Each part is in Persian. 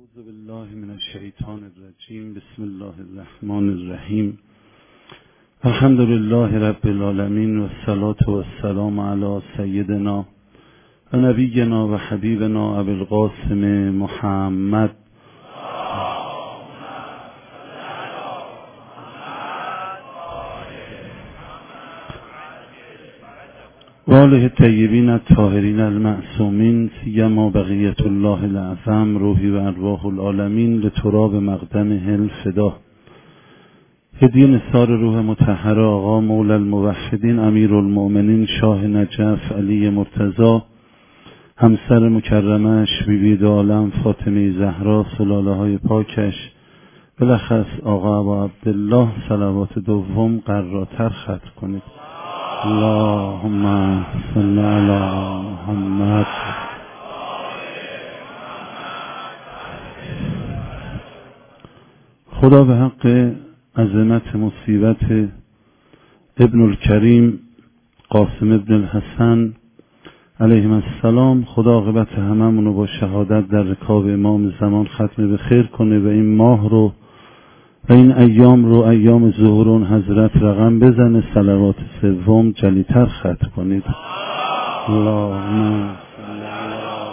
اعوذ بالله من الشیطان الرجیم. بسم الله الرحمن الرحیم. الحمد لله رب العالمین و الصلاة و السلام علی سیدنا و نبینا و حبیبنا ابی القاسم محمد و آله الطیبین الطاهرین المعصومین سیما بقیة الله الاعظم روحی و ارواح العالمین لتراب مقدم الفدا. هدیه نثار روح مطهر آقا مولا الموحدین امیر المؤمنین شاه نجف علی مرتضی، همسر مکرمش بیبی دو عالم فاطمه زهرا، سلاله های پاکش، بلخص آقا ابا عبدالله، صلوات دوم قراتر ختم کنید. اللهم صل علی محمد. خدا به حق عظمت مصیبت ابن الکریم قاسم ابن الحسن علیهم السلام، خدا عاقبت هممونو با شهادت در رکاب امام زمان ختم به خیر کنه و این ماه رو و این ایام رو ایام ظهور اون حضرت رقم بزنه. صلوات سوم جلیتر ختم کنید. اللهم صل علی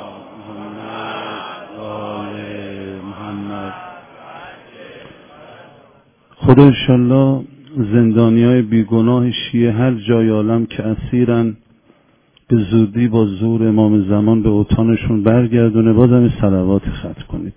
محمد. خدا انشالله زندانیای بیگناه شیعه هر جای عالم که اسیرن به زودی با زور امام زمان به اوطانشون برگردونه. بازم صلوات ختم کنید.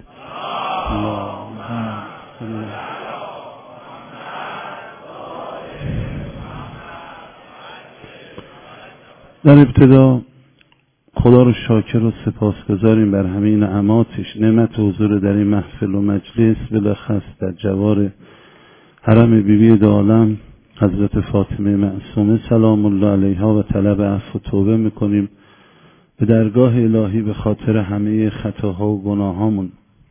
در ابتدا خدا رو شاکر و سپاسگزاریم بر همه نعماتش، نعمت حضور در این محفل و مجلس، بلخص در جوار حرم بیبی دو عالم حضرت فاطمه معصومه سلام الله علیها و طلب عفو و توبه میکنیم به درگاه الهی به خاطر همه خطاها و گناهامون.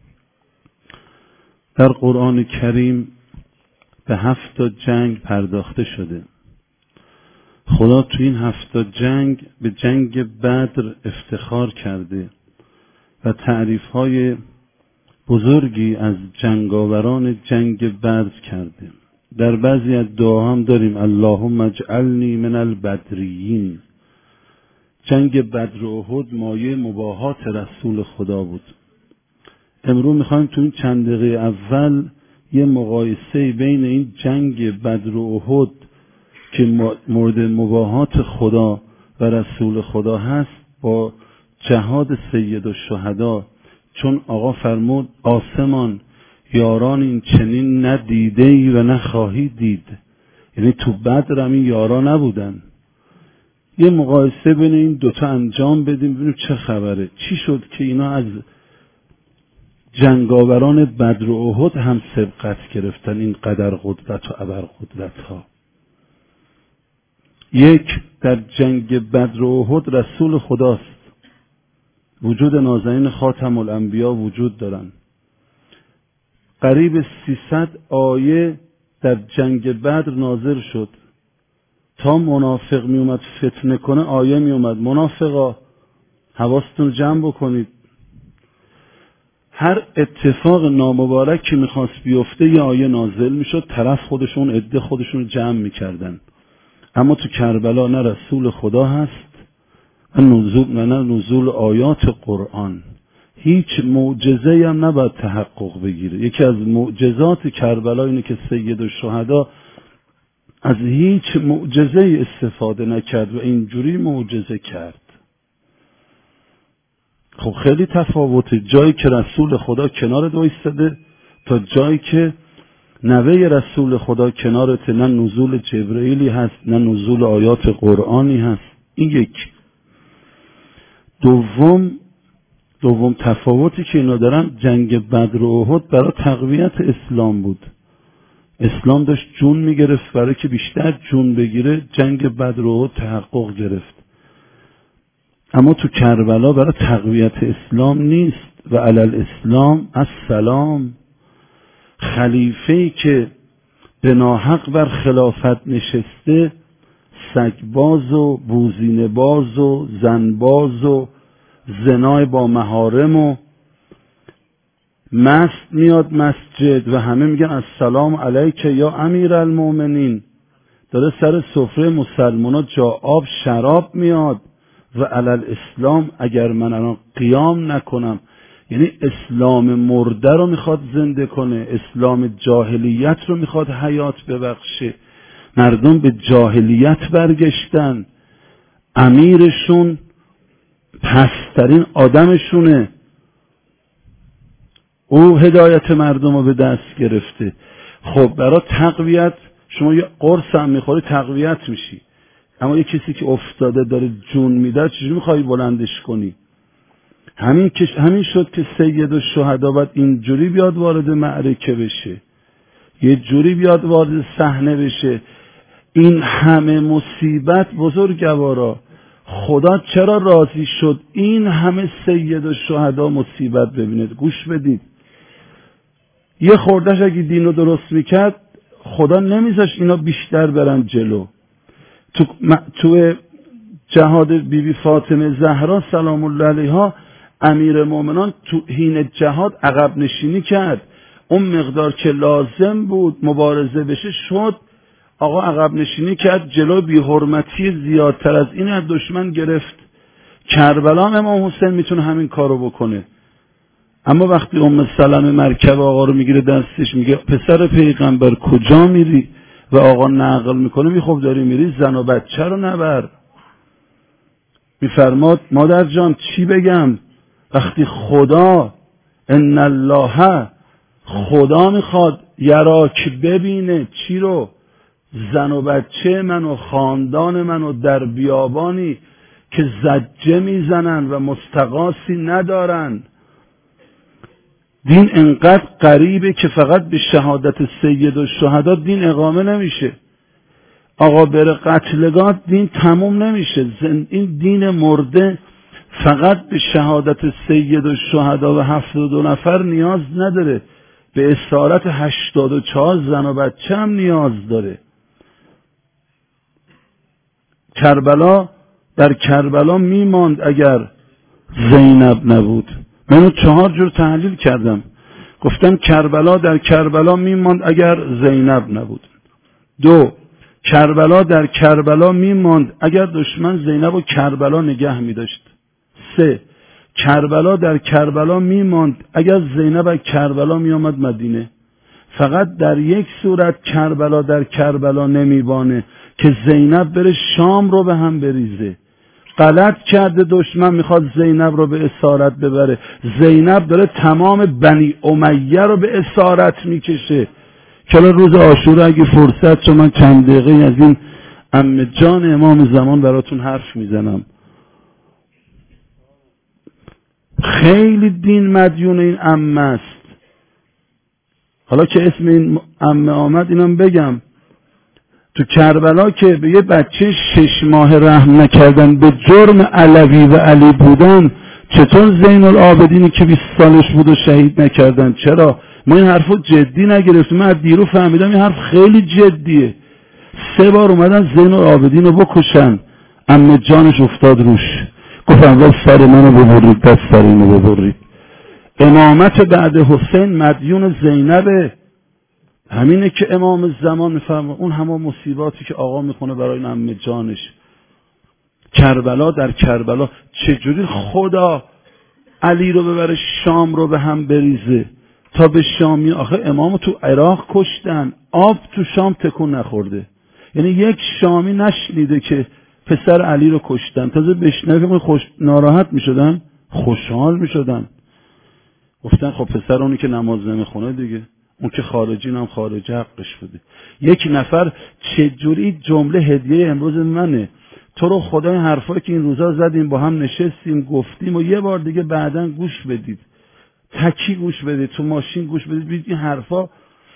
در قرآن کریم به 7 جنگ پرداخته شده. خدا تو این 7 جنگ به جنگ بدر افتخار کرده و تعریف‌های بزرگی از جنگاوران جنگ بدر کرده. در بعضی از دعا هم داریم اللهم اجعلنی من البدریین. جنگ بدر و احد مایه مباهات رسول خدا بود. امروز میخوایم تو این چند دقیقه اول یه مقایسه بین این جنگ بدر و احد که مورد مباهات خدا و رسول خدا هست با جهاد سید الشهدا، چون آقا فرمود آسمان یاران این چنین ندیده ای و نخواهی دید. یعنی تو بدر هم این یارا نبودن. یه مقایسه بین این دوتا انجام بدیم ببینیم چه خبره. چی شد که اینا از جنگاوران بدر و احد هم سبقت گرفتن این قدر قدرت و ابرقدرت ها؟ یک، در جنگ بدر و احد رسول خداست، وجود نازنین خاتم الانبیا وجود دارن. قریب 300 آیه در جنگ بدر نازل شد. تا منافق می اومد فتنه کنه آیه می اومد منافقا حواستون جمع بکنید. هر اتفاق نامبارک که میخواست بیفته یه آیه نازل میشد، طرف خودشون عده خودشون جمع میکردن. اما تو کربلا نه رسول خدا هست نه نزول آیات قرآن. هیچ معجزه‌ای هم نباید تحقق بگیره. یکی از معجزات کربلا اینه که سید الشهدا از هیچ معجزه‌ای استفاده نکرد و اینجوری معجزه کرد. خب خیلی تفاوته جایی که رسول خدا کنارت وایساده تا جایی که نوه رسول خدا کنارت، نه نزول جبرئیلی هست نه نزول آیات قرآنی هست. این یک. دوم تفاوتی که اینا دارن، جنگ بدر و احد برای تقویت اسلام بود. اسلام داشت جون میگرفت، برای که بیشتر جون بگیره جنگ بدر و احد تحقق گرفت. اما تو کربلا برای تقویت اسلام نیست. و علی الاسلام السلام. خلیفه‌ای که به ناحق بر خلافت نشسته سگباز و بوزینه باز و زنباز و زنای با محارم و مست میاد مسجد و همه میگن السلام علیک یا امیرالمؤمنین، داره سر سفره مسلمانا جا آب شراب میاد و علل اسلام اگر من الان قیام نکنم، یعنی اسلام مرده رو میخواد زنده کنه، اسلام جاهلیت رو میخواد حیات ببخشه. مردم به جاهلیت برگشتن، امیرشون پسترین آدمشونه، او هدایت مردم رو به دست گرفته. خب برای تقویت شما یه قرص هم میخوری تقویت میشی، اما یه کسی که افتاده داره جون میده چجوری میخوای بلندش کنی؟ همین شد که سید الشهدا باید اینجوری بیاد وارد معرکه بشه، یه جوری بیاد وارد صحنه بشه. این همه مصیبت بزرگوارا، خدا چرا راضی شد این همه سید الشهدا مصیبت ببینید؟ گوش بدید، یه خوردش اگه دینو درست میکرد خدا نمیذاشت اینا بیشتر برن جلو. تو جهاد بیبی فاطمه زهرا سلام الله علیها، امیر مومنان تو حین جهاد عقب نشینی کرد، اون مقدار که لازم بود مبارزه بشه شد، آقا عقب نشینی کرد، جلو بی حرمتی زیادتر از این از دشمن گرفت. کربلا امام حسین میتونه همین کارو بکنه، اما وقتی ام سلمه مرکب آقا رو میگیره دستش میگه پسر پیغمبر کجا میری و آقا نقل میکنه، میخوب داری میری زن و بچه رو نبر. میفرماد مادر جان چی بگم؟ وقتی خدا ان الله خدا میخواد یراک ببینه چی رو؟ زن و بچه من و خاندان من و در بیابانی که زجه میزنن و مستغاثی ندارن. دین انقدر غریبه که فقط به شهادت سید الشهدا دین اقامه نمیشه. آقا بره قتلگاه دین تموم نمیشه. این دین مرده فقط به شهادت سید الشهدا و 72 نفر نیاز نداره، به اسارت 84 زن و بچه هم نیاز داره. کربلا در کربلا میماند اگر زینب نبود. من اون 4 جور تحلیل کردم، گفتم کربلا در کربلا میماند اگر زینب نبود. 2 کربلا در کربلا میماند اگر دشمن زینب و کربلا نگه میداشت. 3 کربلا در کربلا میماند اگر زینب از کربلا میامد مدینه. فقط در یک صورت کربلا در کربلا نمیبانه که زینب بره شام رو به هم بریزه. غلط کرده دشمن، میخواد زینب رو به اسارت ببره. زینب داره تمام بنی امیه رو به اسارت میکشه. کلا روز عاشورا اگه فرصت شد من چند دقیقه از این عمه جان امام زمان براتون حرف میزنم. خیلی دین مدیون این عمه است. حالا که اسم این عمه آمد اینم بگم، تو کربلا که به یه بچه 6 ماه رحم نکردن به جرم علوی و علی بودن، چطور زین العابدینی که 20 سالش بود و شهید نکردن؟ چرا؟ ما این حرفو جدی نگرفتیم. من از دیرو فهمیدم این حرف خیلی جدیه. 3 بار اومدن زین العابدین رو بکشن، عمه جانش افتاد روش، گفتم وای سر منو ببرید، دست سر اینو ببرید. امامت بعد حسین مدیون زینبه. همینه که امام زمان میفهمه اون همه مصیباتی که آقا میخونه برای این عمه جانش. کربلا در کربلا چجوری خدا علی رو ببره شام رو به هم بریزه تا به شامی؟ آخه امامو تو عراق کشتن، آب تو شام تکون نخورده. یعنی یک شامی نشنیده که پسر علی رو کشتن. تازه بشنوه ناراحت میشدن، خوشحال میشدن. گفتن خب پسر اونی که نماز نمیخونه دیگه، اون که خارجی هم خارجی حقش بوده. یک نفر چجوری جمله هدیه امروز منه، تو رو خدای حرفایی که این روزا زدیم با هم نشستیم گفتیم و یه بار دیگه بعدن گوش بدید، تکی گوش بدید، تو ماشین گوش بدید، ببینید این حرفا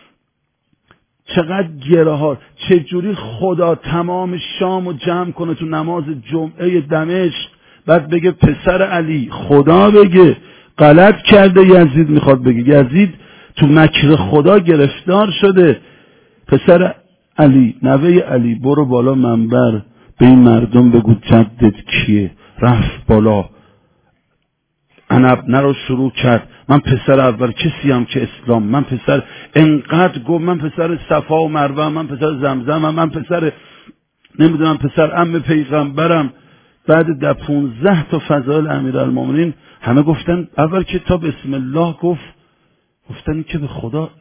چقدر گره ها. چجوری خدا تمام شامو جمع کنه تو نماز جمعه دمشق، بعد بگه پسر علی، خدا بگه غلط کرده یزید، میخواد بگه یزید تو مکر خدا گرفتار شده. پسر علی، نوه علی، برو بالا منبر به این مردم بگو جدت کیه. رفت بالا، عنبنه رو شروع کرد. من پسر اول کسیم که اسلام، من پسر، انقدر گفت من پسر صفا و مروه، من پسر زمزم، من پسر نمیدونم پسر عم پیغمبرم. بعد در 15 تا فضائل امیرالمومنین همه گفتن اول که تا بسم الله گفتن که به خدا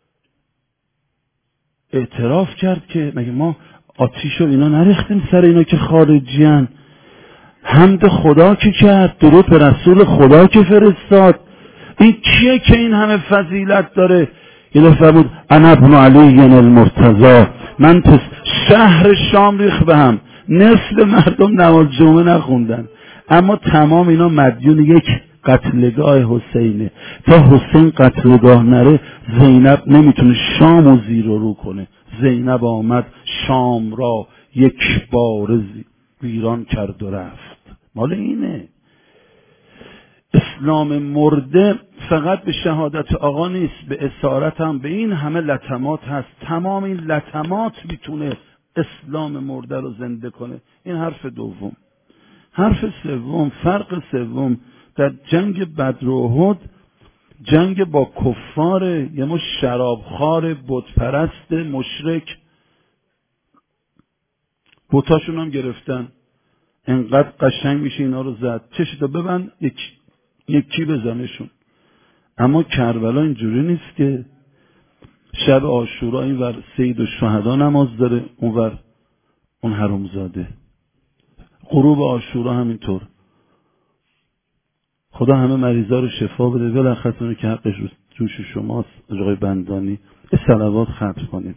اعتراف کرد که مگه ما آتیش و اینا نریختیم سر اینا که خارجیان. حمد خدا که کرد، درود به رسول خدا که فرستاد. این کیه که این همه فضیلت داره؟ یه دفعه بود انا ابن علی المرتضی، من شهر شام ریخ به هم، نصف مردم نماز جمعه نخوندن، اما تمام اینا مدیون یک قتلگاه حسینه. تا حسین قتلگاه نره زینب نمیتونه شام و زیر و رو کنه. زینب آمد شام را یک بار ویران کرد و رفت. مال اینه. اسلام مرده فقط به شهادت آقا نیست، به اسارت هم به این همه لطمات هست. تمام این لطمات میتونه اسلام مرده رو زنده کنه. این حرف دوم. حرف سوم، فرق سوم، در جنگ بدر و احد جنگ با کفار، یه مش شرابخوار بتپرست مشرک، بتاشون هم گرفتن، انقدر قشنگ میشه اینا رو زد، چشتو ببند یکی بزنشون. اما کربلا اینجوری نیست که شب عاشورا این ور سید الشهدا نماز داره، اون ور اون حرومزاده. غروب عاشورا همینطور. خدا همه مریضا رو شفا بده. بالاخره اون که حقش جوش شماست آقای بندانی، به صلوات ختم کنید.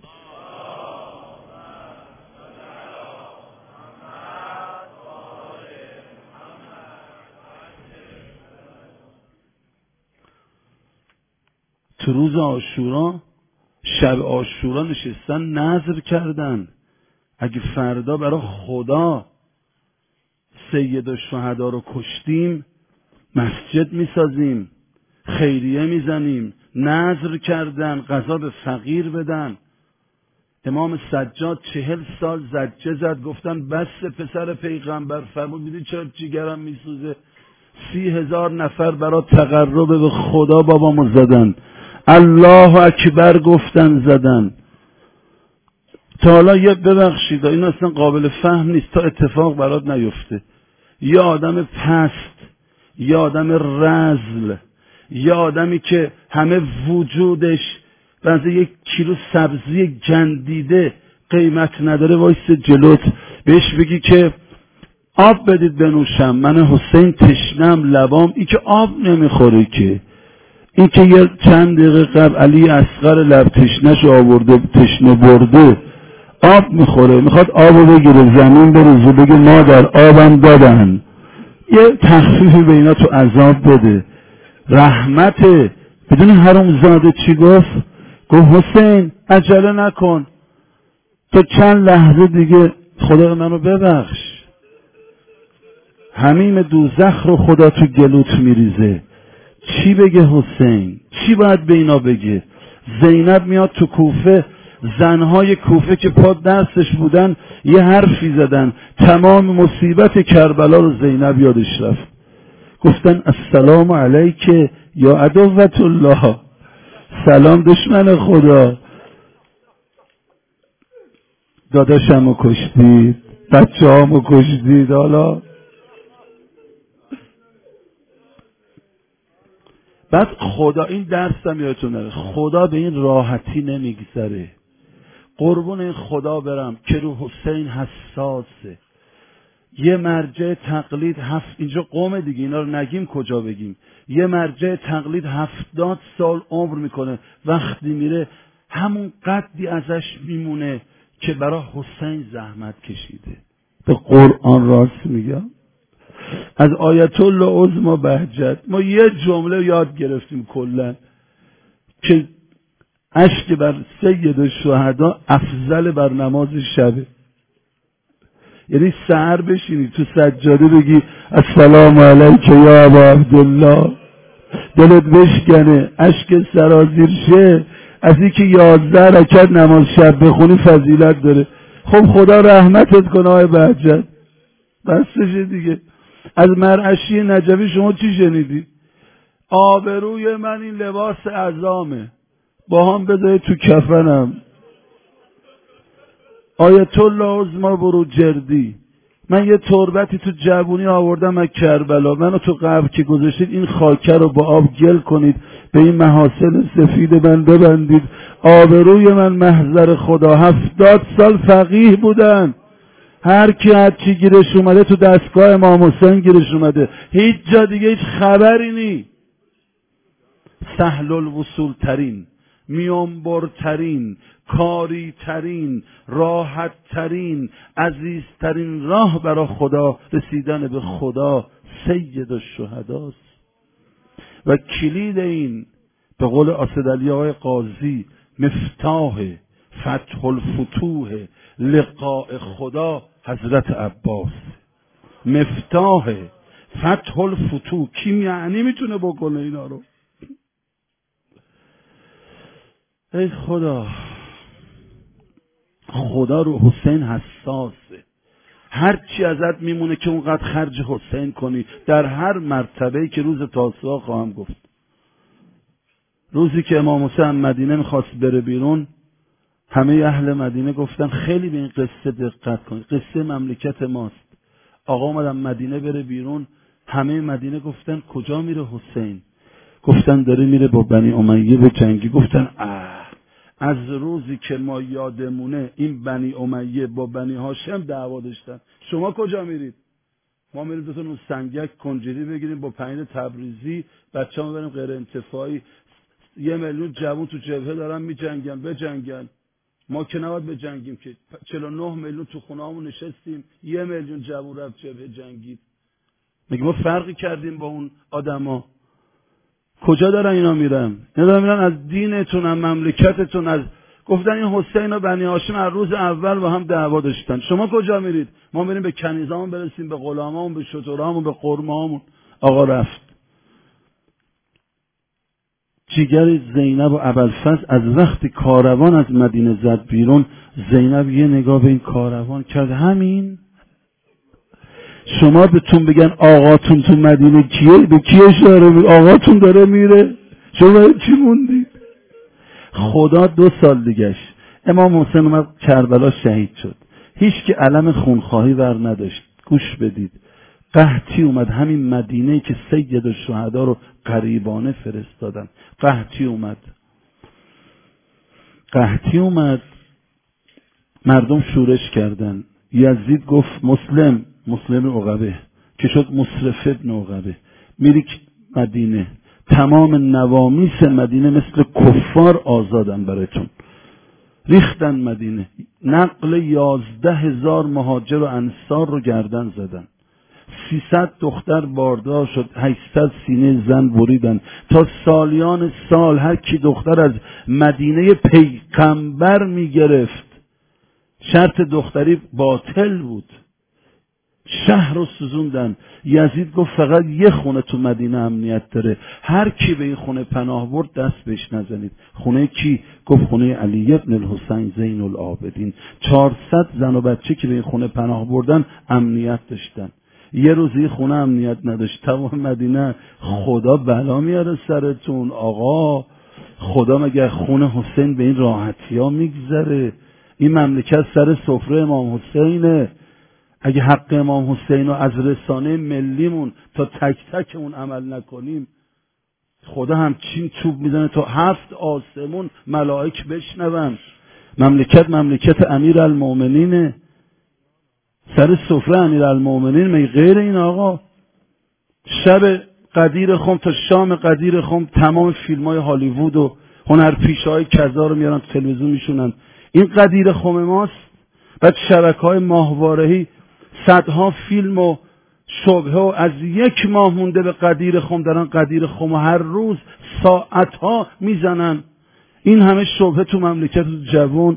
تو روز عاشورا، شب عاشورا نشستن نذر کردن اگه فردا برای خدا سید الشهدا رو کشتیم مسجد میسازیم، خیریه میزنیم. نذر کردن غذا به فقیر بدن. امام سجاد 40 سال زجه زد، گفتن بس پسر پیغمبر. فرمود میدونی چرا جیگرم میسوزه؟ 30,000 نفر برای تقرب به خدا بابامو زدن، الله اکبر گفتن زدن. تا حالا یه ببخشید این اصلا قابل فهم نیست تا اتفاق برات نیفته. یه آدم پست، یه آدم رذل، یه آدمی که همه وجودش بعضی 1 کیلو سبزی گندیده قیمت نداره، وایس جلوت بهش بگی که آب بدید بنوشم، من حسین تشنم لبام. این که آب نمیخوره که، این که یه چند دقیقه قبل علی اصغر لب تشنش آورده تشنه برده آب میخوره، میخواد آبو بگیره زمین بریزه بگه مادر آبم دادن. یه تخفیفی به اینا تو عذاب بده. رحمته. بدون حرومزاده چی گفت؟ گفت حسین عجله نکن، تو چند لحظه دیگه خدا منو ببخش. حمیم دوزخ رو خدا تو گلوت میریزه. چی بگه حسین؟ چی باید به اینا بگه؟ زینب میاد تو کوفه، زنهای کوفه که پا دستش بودن یه حرفی زدن، تمام مصیبت کربلا رو زینب یادش رفت. گفتن السلام علیک یا عدوة الله، سلام دشمن خدا. داداشمو کشتید، بچه‌هامو کشتید. حالا بعد خدا، این درسم یادتون نره، خدا به این راحتی نمیگذره. قربون این خدا برم که رو حسین حساسه. یه مرجع تقلید اینجا قوم دیگه، اینا رو نگیم کجا بگیم. یه مرجع تقلید 70 سال عمر میکنه، وقتی میره همون قدری ازش میمونه که برای حسین زحمت کشیده. به قرآن راست میگم. از آیت الله عظما بهجت ما یه جمله یاد گرفتیم کلا که اشک بر سید الشهدا افضل بر نماز شبه. یعنی سحر بشینی تو سجاده بگی السلام علیک یا ابا عبدالله، دلت بشکنه اشک سرازیر شه، از اینکه 11 رکعت نماز شب بخونی فضیلت داره. خب خدا رحمتت کنه آقای بهجت، بسشه دیگه. از مرعشی نجفی شما چی شنیدی؟ آبروی من این لباس عظامه، با هم بذاری تو کفنم. آیت الله عظما بروجردی، من یه تربتی تو جوونی آوردم از کربلا، منو تو قبر که گذاشتید این خاکه رو با آب گل کنید، به این محاسن سفید من ببندید. آبروی من محضر خدا. 70 سال فقیه بودن، هر کی هر چی گیرش اومده تو دستگاه امام حسین گیرش اومده، هیچ جا دیگه هیچ خبری نی. سهل الوصول ترین، میانبر ترین، کاری ترین، راحت ترین، عزیز ترین راه برای خدا رسیدن به خدا سید الشهداست. و کلید این به قول اسدعلی آقای قاضی مفتاح فتح الفتوح لقاء خدا حضرت عباس. مفتاح فتح الفتوح کی یعنی میتونه بکنه اینا رو؟ ای خدا، خدا رو حسین حساسه. هر چی ازت میمونه که اونقدر خرج حسین کنی در هر مرتبه‌ای که روز تاسوعا خواهم گفت. روزی که امام حسین مدینه میخواست بره بیرون، همه اهل مدینه گفتن خیلی به این قصه دقت کنید، قصه مملکت ماست. آقا اومدن مدینه بره بیرون، همه مدینه گفتن کجا میره حسین؟ گفتن داره میره با بنی امیه به جنگی. گفتن از روزی که ما یادمونه این بنی امیه با بنی هاشم دعوا داشتن، شما کجا میرید؟ ما میریم دوتا اون سنگک کنجری بگیریم با پنیر تبریزی، بچه‌ها بریم غیر انتفاعی. 1 میلیون جوون تو جبهه دارن میجنگن، بجنگن. ما که نباید بجنگیم که 49 میلیون تو خونه‌هامون نشستیم، 1 میلیون جوون رفت جبهه جنگید. میگه ما فرقی کردیم با اون آدما؟ کجا دارن اینا میرن؟ اینا میرن از دینتون، از مملکتتون. از گفتن این حسین و بنی هاشم از روز اول با هم دعوا داشتن. شما کجا میرید؟ ما میریم به کنیزامون برسیم، به غلامامون، به شترامون، به قرمهامون. آقا رفت. جیگر زینب و ابوالفضل از وقتی کاروان از مدینه زد بیرون، زینب یه نگاه به این کاروان کرد، همین شما بهتون بگن آقاتون تو مدینه کیه؟ به کی اشاره بود؟ آقاتون داره میره، شما چی موندید؟ خدا 2 سال دیگهش امام حسین اومد کربلا شهید شد، هیچ که علم خونخواهی ور نداشت. گوش بدید، قحطی اومد همین مدینه‌ای که سید الشهدا رو غریبانه فرستادن. قحطی اومد، مردم شورش کردن. یزید گفت مسلم عقبه که شد مصرف ابن عقبه، میری مدینه، تمام نوامیس مدینه مثل کفار آزادن براتون. ریختن مدینه، نقل 11,000 مهاجر و انصار رو گردن زدن. 300 دختر باردار شد، 800 سینه زن بریدن. تا سالیان سال هر کی دختر از مدینه پیغمبر میگرفت، شرط دختری باطل بود، شهر رو سوزوندن. یزید گفت فقط یه خونه تو مدینه امنیت داره، هر کی به این خونه پناه برد دست بهش نزنید. خونه کی؟ گفت خونه علی ابن الحسین زین العابدین. 400 زن و بچه که به این خونه پناه بردن امنیت داشتن. یه روزی خونه امنیت نداشت، تمام مدینه. خدا بلا میاره سرتون آقا. خدا مگه خونه حسین به این راحتی ها میگذره؟ این مملکت سر سفره امام حسینه. اگه حق امام حسین رو از رسانه ملیمون تا تک تکمون عمل نکنیم، خدا همچین چوب میزنه تا 7 آسمون ملائک بشنون. مملکت امیرالمومنینه، سر سفره امیرالمومنین. می غیر این آقا؟ شب قدیر خم تا شام قدیر خم تمام فیلم‌های هالیوود و هنرپیشه‌های کذا رو میارن تو تلویزیون میشونن. این قدیر خم ماست. بعد شبکه‌های ماهواره‌ای صدها فیلم و شبهه و از 1 ماه مونده به قدیر خم دارن قدیر خم و هر روز ساعتها میزنن. این همه شبهه تو مملکت جوان.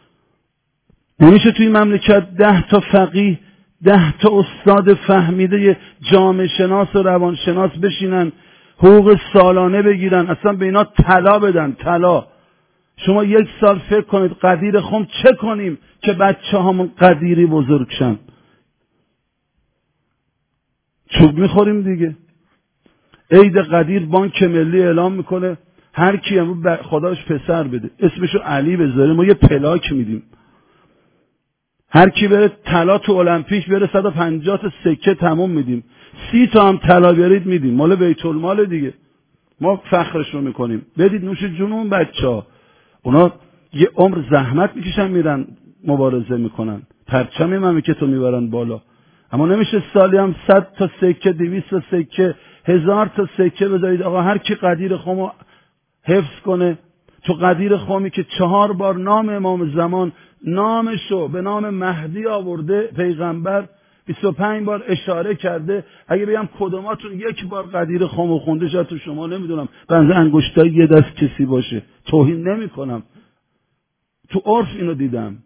نمیشه توی مملکت 10 تا فقیه، 10 تا استاد فهمیده جامعه شناس و روانشناس بشینن حقوق سالانه بگیرن، اصلا به اینا طلا بدن، طلا. شما 1 سال فکر کنید قدیر خم چه کنیم که بچه همون قدیری بزرگ شن؟ چوب میخوریم دیگه. عید قدیر بانک ملی اعلام میکنه هر کی هم خداش پسر بده اسمشو علی بذاره ما یه پلاک میدیم. هر کی بره طلا تو المپیک بره 150 تا سکه تموم میدیم. 30 تا هم طلا بیارید میدیم. مال بیت المال دیگه. ما فخرش رو میکنیم. بدید نوش جون اون بچه‌ها. اونا یه عمر زحمت میکشن میرن مبارزه میکنن. پرچم مملکت رو میبرن بالا. اما نمیشه سالی هم 100 تا سکه 200 تا سکه 1000 تا سکه بذارید آقا هر کی قدیر خمو حفظ کنه. تو قدیر خمی که 4 بار نام امام زمان نامشو به نام مهدی آورده پیغمبر 25 بار اشاره کرده. اگه بگم کدوماتون 1 بار قدیر خم خونده شاید تو شما نمیدونم بنز انگشتای یه دست کسی باشه. توهین نمی کنم. تو عرف اینو دیدم.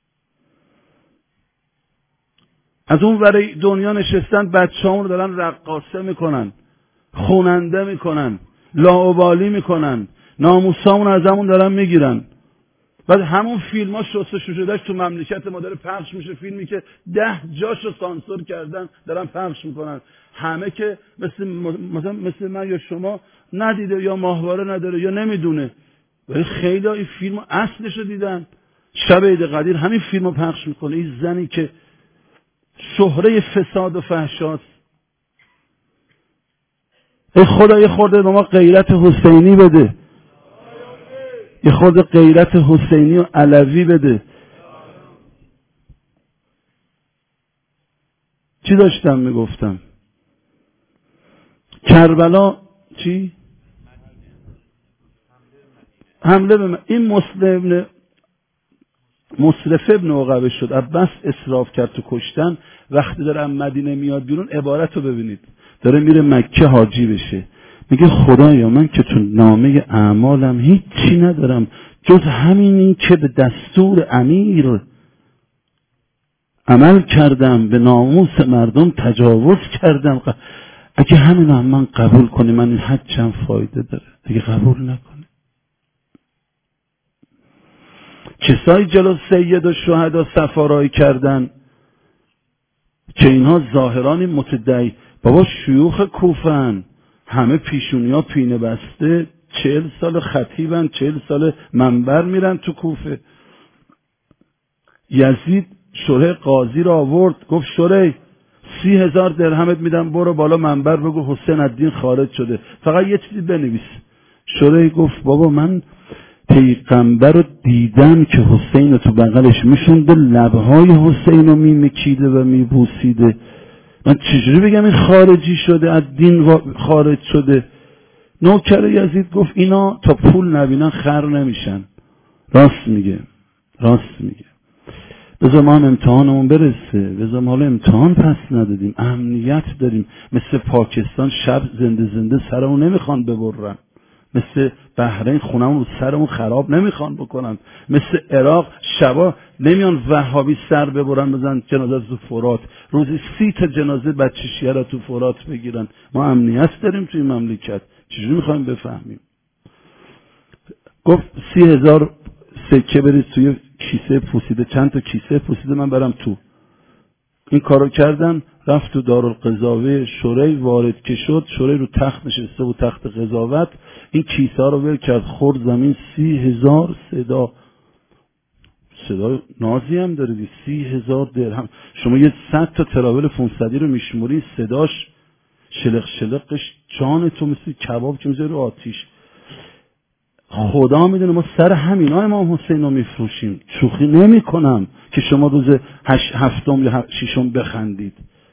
از اون ور دنیا نشستن بچه‌هامون رو دارن رقاصه میکنن خواننده میکنن لاابالی میکنن ناموسامون از همون دارن میگیرن. بعد همون فیلم ها شستشو شدهش تو مملکت ما داره پخش میشه. فیلمی که 10 جاشو سانسور کردن دارن پخش میکنن. همه که مثل من یا شما ندیده یا ماهواره نداره یا نمیدونه ولی خیلی این فیلم اصلشو دیدن. شب عید قدیر همین فیلمو پخش میکنه. این زنی که شهره فساد و فحشاست. ای خدا یه خورده به ما غیرت حسینی بده. یه خورده غیرت حسینی و علوی بده. چی داشتم میگفتم؟ کربلا چی؟ حمله به من. این مصرف ابن عقبه شد. بس اسراف کرد تو کشتن. وقتی داره مدینه میاد بیرون عبارت رو ببینید. داره میره مکه حاجی بشه. میگه خدایا من که تو نامه اعمالم هیچی ندارم جز همین که به دستور امیر عمل کردم به ناموس مردم تجاوز کردم. اگه همین هم من قبول کنی من این حجم فایده داره. اگه قبول نکنی کسایی جلو سید و شهدا سفارایی کردن که اینها ظاهران متدعی بابا شیوخ کوفن همه پیشونی ها پینه بسته 40 سال خطیبن 40 سال منبر میرن تو کوفه. یزید شره قاضی را آورد گفت شره 30,000 درهمت میدم برو بالا منبر بگو حسین الدین خارج شده فقط یه چیزی بنویس. شره گفت بابا من پیغمبر رو دیدم که حسین رو تو بغلش میشونده لبهای حسین رو میمکیده و میبوسیده. من چجوری بگم این خارجی شده از دین خارج شده؟ نوکر یزید گفت اینا تا پول نبینن خر نمیشن. راست میگه. بذار ما هم امتحانمون برسه. بذار ما حالا امتحان پس ندادیم. امنیت داریم. مثل پاکستان شب زنده سرمون نمیخوان ببرن. مثل بحرین خونمون رو سرمون خراب نمیخوان بکنن. مثل عراق شبا نمیان وهابی سر ببرن بزن جنازه تو فرات. روزی 30 تا جنازه بچه شیعه رو تو فرات بگیرن. ما امنیت داریم توی مملکت. چجوری میخوایم بفهمیم؟ گفت 30,000 سکه برید توی کیسه پوسیده. چند تا کیسه پوسیده من برم تو. این کارو کردن. رفت تو دارالقضاوه شوری وارد که شد. شوری رو تخت نشسته و تخت قضاوت. این کیسه ها رو ول کرد خورد زمین. 30,000 صدای نازی هم داره. 30,000 درهم. شما یه 100 تا تراول 500 رو میشموری صداش شلقش جان تو مثل کباب که میذاره رو آتیش. خدا میدونه ما سر همینا امام حسین رو میفروشیم. شوخی نمی کنم که شما روز 7 یا 6 بخندید.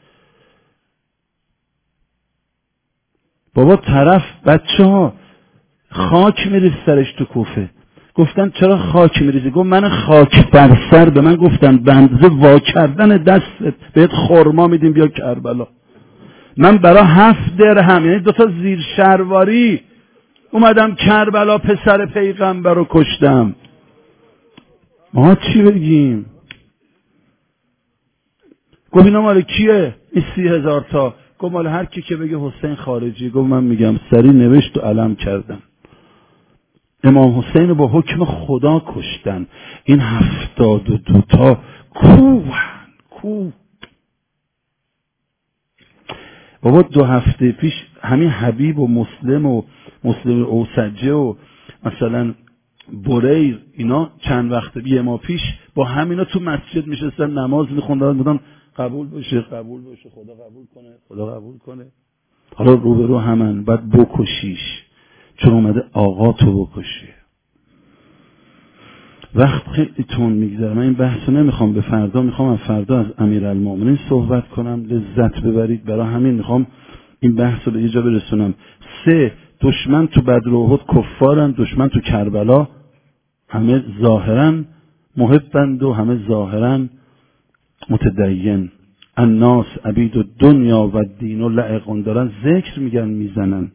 بابا طرف بچه ها خاک میریز سرش تو کوفه. گفتن چرا خاک میریزی؟ گفت من خاک بر سر به من گفتن بندازه وا کردن دستت بهت خرما میدیم بیا کربلا. من برای 7 درهم یعنی 2 تا زیر شرواری اومدم کربلا پسر پیغمبر رو کشتم. ما چی بگیم؟ گفت اینا مال کیه؟ این 30,000 تا. گفت مال هر کی که بگه حسین خارجی. گفت من میگم سری نوشت و علم کردن. امام حسین رو با حکم خدا کشتن. این 72 تا کو. بابا 2 هفته پیش همین حبیب و مسلم اوسجه و مثلا بریر اینا چند وقت 1 ماه پیش با همینا تو مسجد میشستن نماز میخوندن، بودن قبول بشه قبول بشه، خدا قبول کنه خدا قبول کنه. حالا روبرو همن بعد بکشیش چون اومده آقا تو بکشه. وقت خیلی تون میگذره. من این بحثو نمیخوام به فردا، میخوام از فردا از امیرالمومنین صحبت کنم، لذت ببرید. برای همین میخوام این بحثو به یه جا برسونم. 3 دشمن تو بدر و احد کفارن، دشمن تو کربلا همه ظاهرا محبند و همه ظاهرا متدین. الناس عبید الدنیا و دین و لعقون، دارن ذکر میگن میزنن.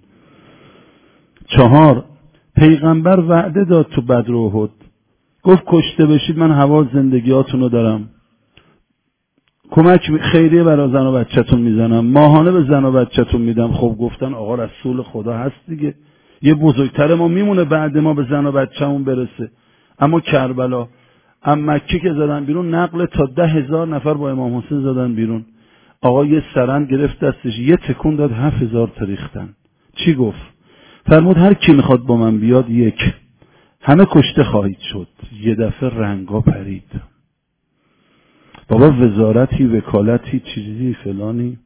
4 پیغمبر وعده داد تو بدر و احد، گفت کشته بشید من حوال زندگیاتونو دارم، کمک خیریه برای زن و بچه‌تون میزنم، ماهانه به زن و بچه‌تون میدم. خب گفتن آقا رسول خدا هست دیگه، یه بزرگتر ما میمونه بعد ما به زن و بچه‌مون برسه. اما کربلا مکه که زدن بیرون، نقل تا 10,000 نفر با امام حسین زدن بیرون. آقا یه سرند گرفت دستش، یه تکون داد 7,000 تا ریختن. چی گفت؟ فرمود هر کی میخواد با من بیاد 1، همه کشته خواهید شد. یه دفعه رنگا پرید. بابا وزارتی وکالتی چیزی فلانی،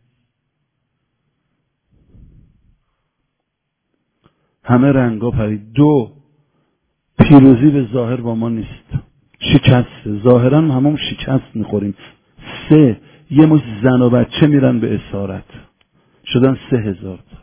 همه رنگا پرید. 2 پیروزی به ظاهر با ما نیست، شکست ظاهرا همون شکست میخوریم. 3 یه مش زن و بچه میرن به اسارت، شدن 3,000 تا.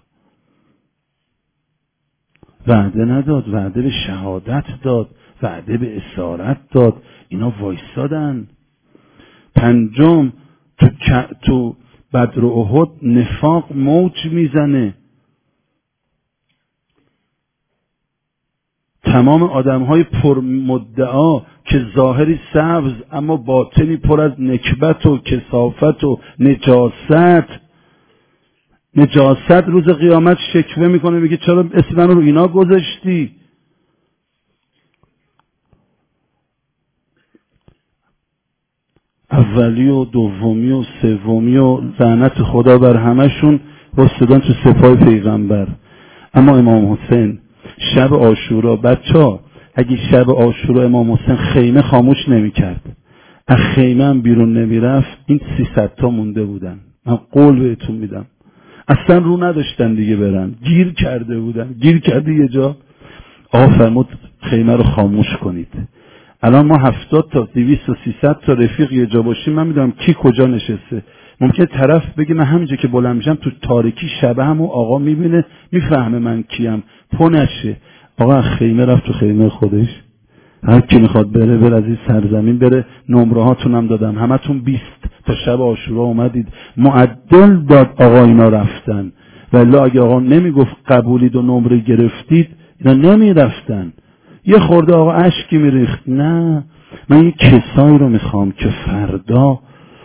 وعده نداد، وعده به شهادت داد، وعده به اسارت داد، اینا وایسادن. 5 تو بدر و احد نفاق موج میزنه. تمام آدم‌های پرمدعا که ظاهری سبز اما باطنی پر از نکبت و کثافت و نجاست روز قیامت شکوه میکنه، میگه چرا اسم منو رو اینا گذاشتی؟ اولی و دومی و سومی و لعنت خدا بر همشون واسدان تو سپاه پیغمبر. اما امام حسین شب عاشورا، بچه‌ها اگه شب عاشورا امام حسین خیمه خاموش نمی‌کرد، از خیمه هم بیرون نمیرفت، این 300 تا مونده بودن. من قول بهتون میدم اصلا رو نداشتن دیگه برن، گیر کرده بودن. گیر کرده یه جا، آقا فرمود خیمه رو خاموش کنید. الان ما 70 تا 200 و 300 تا رفیق یه جا باشیم، من میدونم کی کجا نشسته. ممکنه طرف بگه من همینجا که بلند میشم تو تاریکی شبه هم و آقا میبینه میفهمه من کیم، نشه. آقا خیمه رفت تو خیمه خودش، هر کی میخواد بره از این سرزمین بره. نمره هاتونم دادم، همتون 20 تا شب عاشورا اومدید، معدل داد آقا اینا رفتن. ولی اگه آقا نمیگفت قبولید و نمره گرفتید، اینا نمیرفتن. یه خورده آقا اشکی میریخت. نه، من یه کسایی رو میخوام که فردا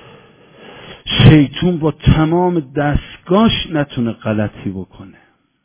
شیطون با تمام دستگاش نتونه غلطی بکنه.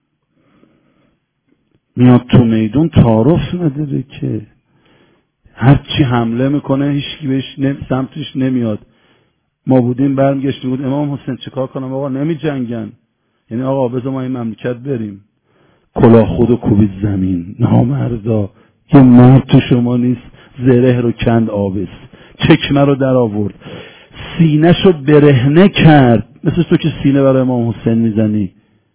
میاد تو میدون تعارف نداره که هرچی حمله میکنه هیچکی بهش سمتش نمیاد. ما بودیم برمیگشتیم بود امام حسین چیکار کنم؟ آقا نمی جنگن، یعنی آقا بذار ما این مملکت بریم. کلاه خودو کوبید زمین. نامردا، یه مرد تو شما نیست؟ زره رو کند آبس، چکمه رو در آورد، سینه شو برهنه کرد، مثل تو که سینه برای امام حسین میزنی.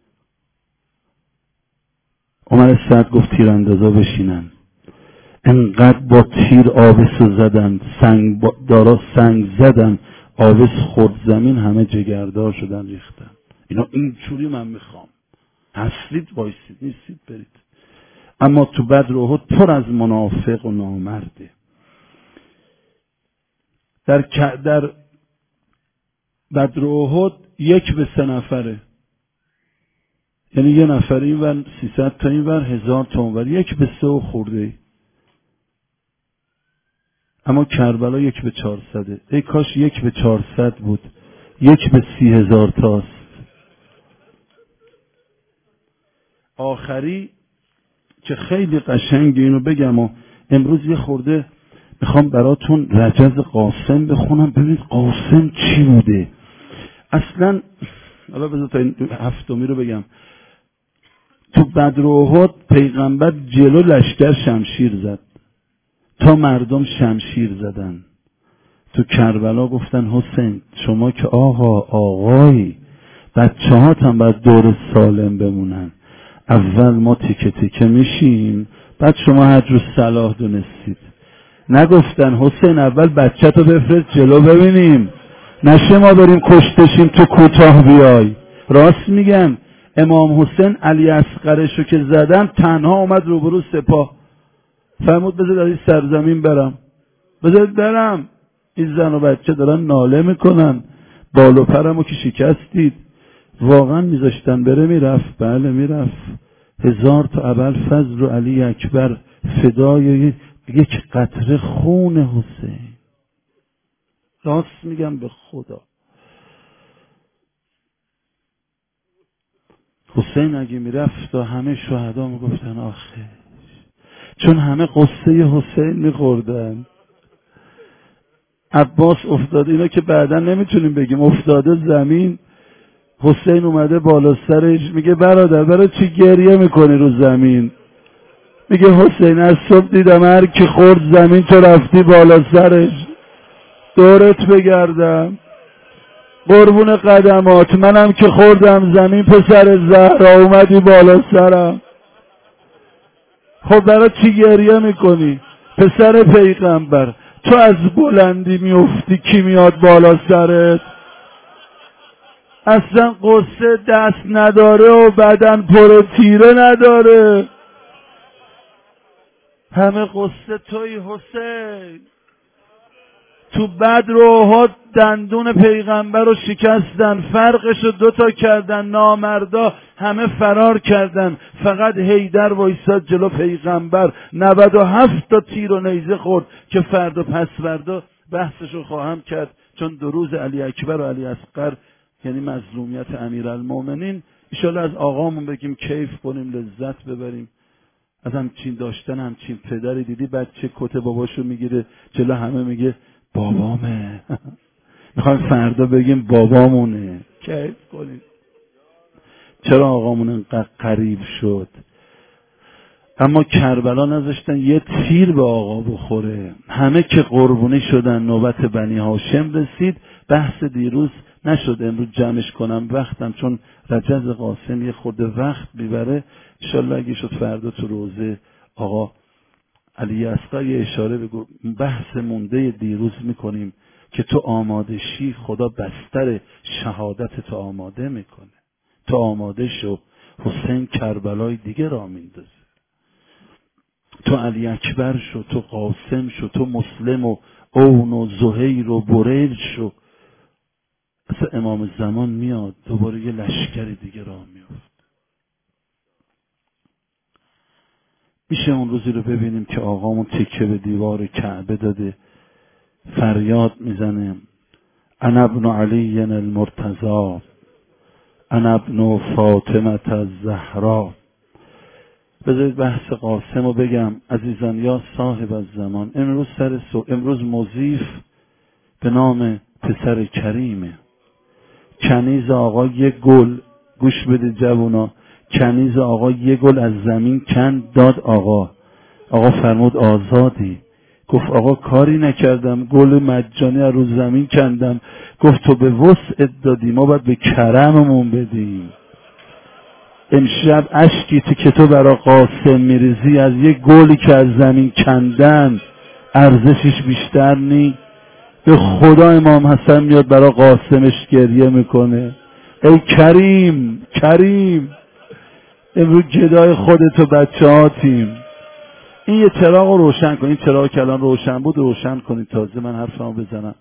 عمر سعد گفت تیراندازا بشینن. انقدر با تیر آبس رو زدن، دارا سنگ زدن، آبس خورد زمین، همه جگردار شدن ریختن. اینا اینجوری من میخوام. هستید وایسید، نیستید برید. اما تو بدر و احد پر از منافق و نامرده. در بدر و احد 1 به 3 نفره، یعنی یه نفر این ور 300 تا این ور 1000 تا اون ور، 1 به 3 و خورده. اما کربلا 1 به 400. ای کاش 1 به 400 بود، 1 به 30,000 تاست. آخری که خیلی قشنگ اینو بگم و امروز یه خورده میخوام براتون رجز قاسم بخونم، ببینید قاسم چی بوده. اصلا حالا بذار تا این هفتمی رو بگم. تو بدر و احد پیغمبر جلو لشکر شمشیر زد تا مردم شمشیر زدن. تو کربلا گفتن حسین شما که آقایی، بچه هات هم باید دور سالم بمونن، اول ما تیکه تیکه میشیم بعد شما هر جور صلاح دونستید. نگفتن حسین اول بچه تو بفرست جلو ببینیم، نشه ما بریم کشتشیم تو کوتاه بیای. راست میگن. امام حسین علی اصغرشو که زدن تنها اومد روبرو سپاه، فرمود بذار در این سرزمین برم، بذار برم، این زن و بچه دارن ناله میکنن، بال و پرمو که شکستید. واقعا میذاشتن بره، میرفت. بله میرفت. 1000 تا ابوالفضل و علی اکبر فدای یک قطره خون حسین. راست میگم به خدا. حسین اگه میرفت تا همه شهدا میگفتن آخه، چون همه قصه حسین میخوردن. عباس افتاده، اینا که بعدا نمیتونیم بگیم، افتاده زمین، حسین اومده بالا سرش، میگه برادر برای چی گریه میکنی رو زمین؟ میگه حسین از صبح دیدم هر کی خورد زمین تو رفتی بالا سرش، دورت بگردم قربون قدمات، منم که خوردم زمین پسر زهرا اومدی بالا سرم. خب برای چی گریه میکنی پسر پیغمبر؟ تو از بلندی میفتی کی میاد بالا سرت؟ اصلا قصه دست نداره و بدن پر تیره نداره، همه قصه توی حسین. تو بدر و احد دندون پیغمبر رو شکستن، فرقش رو 2 تا کردن، نامردا همه فرار کردن، فقط حیدر وایساد جلو پیغمبر. 97 تا تیر و نیزه خورد که فردا پس فردا بحثش رو خواهم کرد، چون 2 روز علی اکبر و علی اصغر یعنی مظلومیت امیرالمومنین. ایشالا از آقامون بگیم کیف کنیم، لذت ببریم از همچین داشتن همچین پدری. دیدی بچه کت باباشو میگیره جلو همه میگه بابامه. میخوایم فردا بگیم بابامونه، کیف کنیم. چرا آقامون انقدر قریب شد؟ اما کربلا نذاشتن یه تیر به آقا بخوره، همه که قربونی شدن. نوبت بنی هاشم رسید. بحث دیروز نشد امروز جمعش کنم وقتم، چون رجز قاسم یه خورده وقت میبره. انشالله اگه شد فردا تو روزه آقا علی اصغر یه اشاره بگو. بحث مونده دیروز میکنیم که تو آماده شی خدا بستر شهادت تو آماده میکنه. تو آماده شو، حسین کربلای دیگه را میندازه. تو علی اکبر شو، تو قاسم شو، تو مسلم و اون و زهیر و بریر شو. اصلا امام زمان میاد دوباره یه لشکری دیگه راه میفت. میشه اون روزی رو ببینیم که آقامون تکه به دیوار کعبه داده، فریاد میزنه انا ابن علی المرتضی، انا ابن فاطمه الزهرا. بذارید بحث قاسم رو بگم عزیزان یا صاحب الزمان. امروز مضیف به نام پسر کریمه. کنیز آقا یه گل، گوش بده جوونا، کنیز آقا یه گل از زمین کند داد آقا. آقا فرمود آزادی. گفت آقا کاری نکردم، گل مجانی از رو زمین کندم. گفت تو به وسعت دادی، ما باید به کرممون بدیم. امشب اشکی که تو برا قاسم میریزی از یه گلی که از زمین کندن ارزشش بیشتر نی. به خدا امام حسن میاد برا قاسمش گریه میکنه. ای کریم کریم، امروز گدای خودت و بچه هاتیم. این یه چراغ رو روشن کن. این چراغ که الان روشن بود روشن کنید تازه من حرفمو بزنم.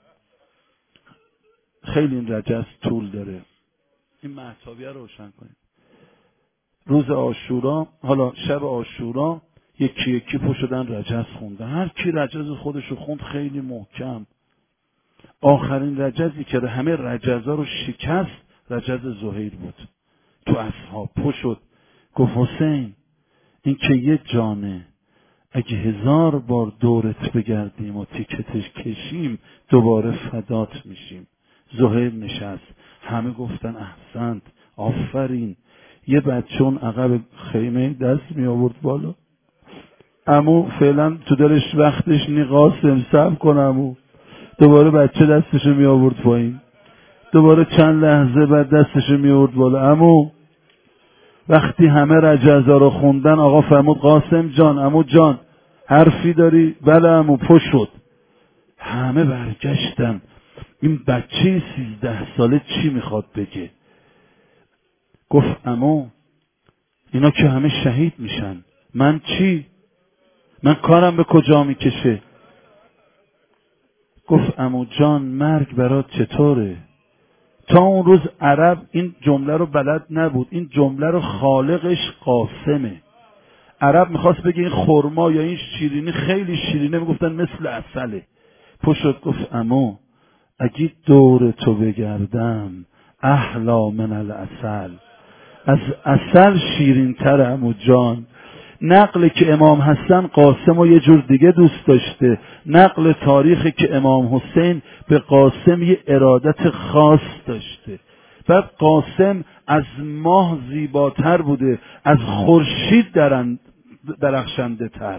خیلی این رجز طول داره. این مهتابیه روشن کنید. روز عاشورا، حالا شب عاشورا یکی یکی پا شدن رجز خوندن. هر کی رجز خودشو خوند خیلی محکم. آخرین رجزی که همه رجزا رو شکست رجز زهیر بود. تو اصحاب پا شد گفت حسین این که یه جانه، اگه 1000 بار دورت بگردیم و تیکتش کشیم دوباره فدات میشیم. زهیر نشست، همه گفتن احسنت، آفرین. یه بچه اون عقب خیمه دست می آورد بالا. عمو فعلا تو دلش وقتش نی، قاسم صبر کن عمو. دوباره بچه دستشو می آورد پایین، دوباره چند لحظه بعد دستشو می آورد بالا. عمو وقتی همه رجزا رو خوندن آقا فرمود قاسم جان، عمو جان حرفی داری؟ بله عمو. پشت شد. همه برگشتن این بچه 13 ساله چی میخواد بگه. گفت عمو اینا که همه شهید میشن، من چی؟ من کارم به کجا میکشه؟ گفت عمو جان مرگ برات چطوره؟ تا اون روز عرب این جمله رو بلد نبود. این جمله رو خالقش قاسمه. عرب میخواست بگه این خرما یا این شیرینی خیلی شیرینه، میگفتن مثل عسله. پشت گفت عمو اگه دور تو بگردم احلا من العسل، از عسل شیرین تر عمو جان. نقل که امام حسن قاسم رو یه جور دیگه دوست داشته، نقل تاریخی که امام حسین به قاسم یه ارادت خاص داشته. بعد قاسم از ماه زیباتر بوده، از خورشید درخشنده تر.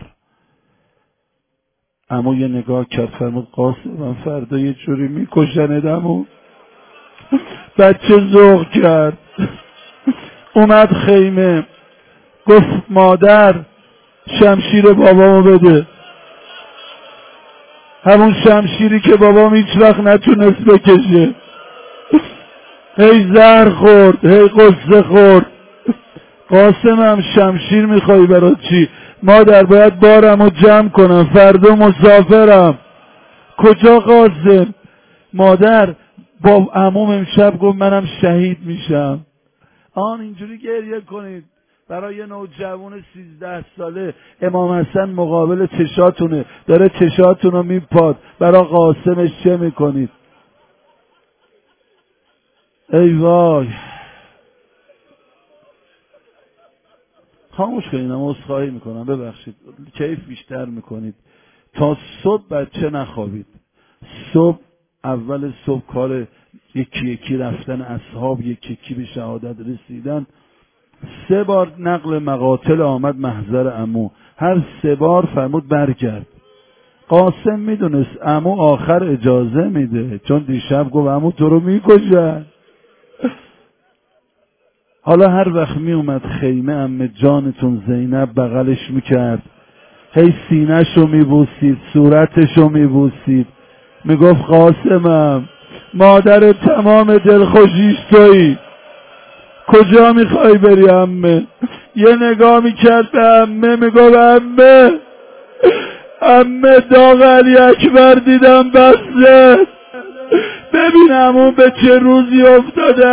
اما یه نگاه کرد فرمود قاسم من فردا یه جوری میکشندمو. بچه ذوق کرد اومد خیمه، گفت مادر شمشیر بابامو بده. همون شمشیری که بابام هیچ وقت نتونست بکشه. هی زهر خورد، هی قصه خورد. قاسم هم شمشیر میخوای برای چی؟ مادر باید بارمو جمع کنم، فردا مسافرم. کجا قاسم؟ مادر با عموم امشب گفت منم شهید میشم. اینجوری گریه کنید برای یه نوجوان 13 ساله. امام حسن مقابل چشاتونه، داره چشاتونو میپاد، برای قاسمش چه میکنید؟ ای وای. خاموش کنید، عذرخواهی میکنم، ببخشید، کیف بیشتر میکنید. تا صبح بچه نخوابید. صبح اول صبح کار یکی یکی رفتن اصحاب، یکی یکی به شهادت رسیدن. 3 بار نقل مقاتل آمد محضر عمو، هر 3 بار فرمود برگرد. قاسم میدونست عمو آخر اجازه میده، چون دیشب گفت عمو تو رو میکشن. حالا هر وقت میومد خیمه عمه جانتون زینب بغلش میکرد، هی سینه‌شو میبوسید، صورتشو میبوسید، میگفت قاسمم مادر تمام دلخوشیش تویی، کجا میخوای بری عمه؟ یه نگاه میکرد به عمه، میگفت عمه داغ علی اکبر دیدم بسته، ببینم اون به چه روزی افتاده.